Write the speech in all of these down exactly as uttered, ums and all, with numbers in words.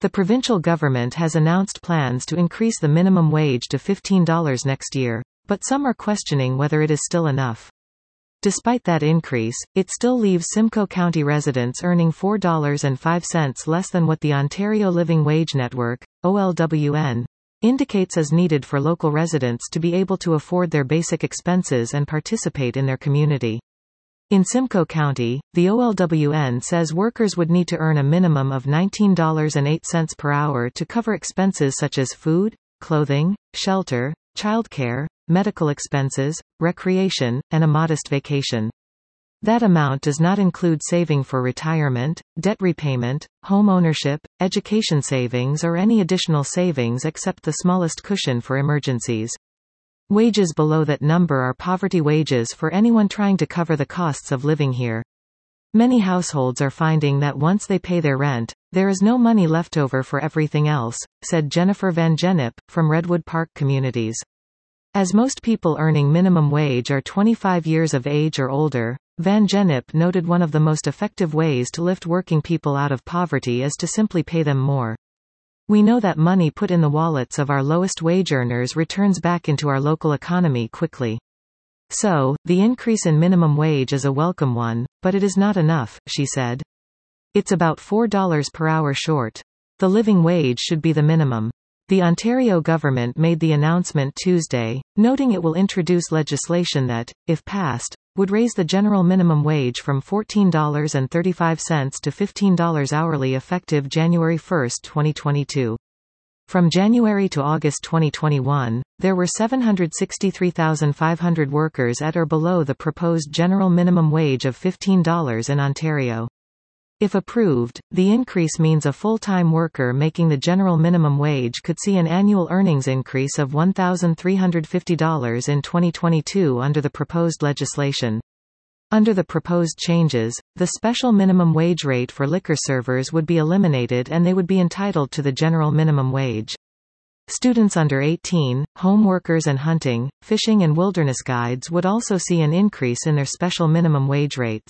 The provincial government has announced plans to increase the minimum wage to fifteen dollars next year, but some are questioning whether it is still enough. Despite that increase, it still leaves Simcoe County residents earning four dollars and five cents less than what the Ontario Living Wage Network, O L W N, indicates is needed for local residents to be able to afford their basic expenses and participate in their community. In Simcoe County, the O L W N says workers would need to earn a minimum of nineteen dollars and eight cents per hour to cover expenses such as food, clothing, shelter, childcare, medical expenses, recreation, and a modest vacation. That amount does not include saving for retirement, debt repayment, home ownership, education savings or any additional savings except the smallest cushion for emergencies. Wages below that number are poverty wages for anyone trying to cover the costs of living here. Many households are finding that once they pay their rent, there is no money left over for everything else, said Jennifer Van Gennep, from Redwood Park Communities. As most people earning minimum wage are twenty-five years of age or older, Van Gennep noted one of the most effective ways to lift working people out of poverty is to simply pay them more. We know that money put in the wallets of our lowest wage earners returns back into our local economy quickly. So, the increase in minimum wage is a welcome one, but it is not enough, she said. It's about four dollars per hour short. The living wage should be the minimum. The Ontario government made the announcement Tuesday, noting it will introduce legislation that, if passed, would raise the general minimum wage from fourteen dollars and thirty-five cents to fifteen dollars hourly effective January first, twenty twenty-two. From January to August twenty twenty-one, there were seven hundred sixty-three thousand five hundred workers at or below the proposed general minimum wage of fifteen dollars in Ontario. If approved, the increase means a full-time worker making the general minimum wage could see an annual earnings increase of one thousand three hundred fifty dollars in twenty twenty-two under the proposed legislation. Under the proposed changes, the special minimum wage rate for liquor servers would be eliminated and they would be entitled to the general minimum wage. Students under eighteen, home workers and hunting, fishing and wilderness guides would also see an increase in their special minimum wage rates.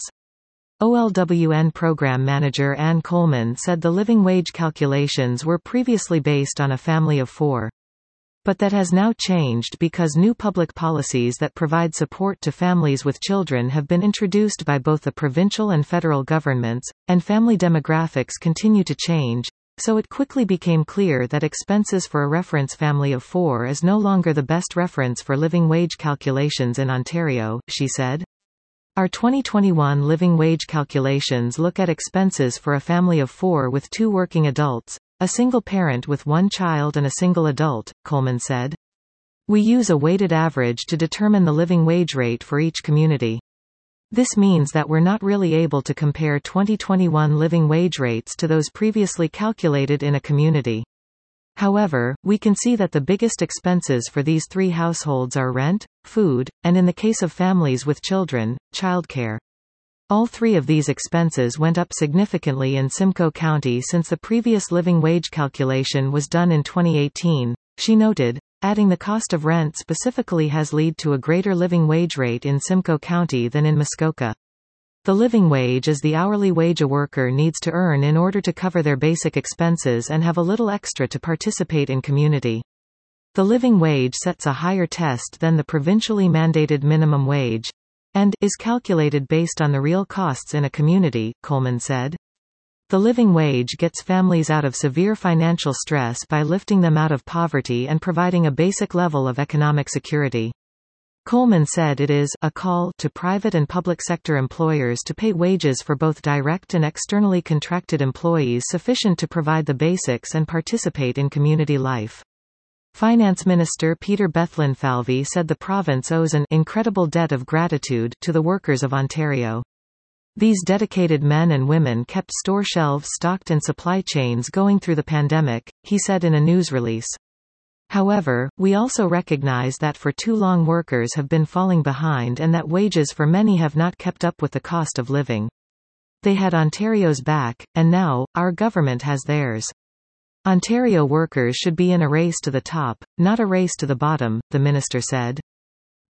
O L W N Program Manager Ann Coleman said the living wage calculations were previously based on a family of four. But that has now changed because new public policies that provide support to families with children have been introduced by both the provincial and federal governments, and family demographics continue to change, so it quickly became clear that expenses for a reference family of four is no longer the best reference for living wage calculations in Ontario, she said. Our twenty twenty-one living wage calculations look at expenses for a family of four with two working adults, a single parent with one child and a single adult, Coleman said. We use a weighted average to determine the living wage rate for each community. This means that we're not really able to compare twenty twenty-one living wage rates to those previously calculated in a community. However, we can see that the biggest expenses for these three households are rent, food, and in the case of families with children, childcare. All three of these expenses went up significantly in Simcoe County since the previous living wage calculation was done in twenty eighteen, she noted, adding the cost of rent specifically has led to a greater living wage rate in Simcoe County than in Muskoka. The living wage is the hourly wage a worker needs to earn in order to cover their basic expenses and have a little extra to participate in community. The living wage sets a higher test than the provincially mandated minimum wage, and is calculated based on the real costs in a community, Coleman said. The living wage gets families out of severe financial stress by lifting them out of poverty and providing a basic level of economic security. Coleman said it is a call to private and public sector employers to pay wages for both direct and externally contracted employees sufficient to provide the basics and participate in community life. Finance Minister Peter Bethlenfalvy said the province owes an incredible debt of gratitude to the workers of Ontario. These dedicated men and women kept store shelves stocked and supply chains going through the pandemic, he said in a news release. However, we also recognize that for too long workers have been falling behind and that wages for many have not kept up with the cost of living. They had Ontario's back, and now, our government has theirs. Ontario workers should be in a race to the top, not a race to the bottom, the minister said.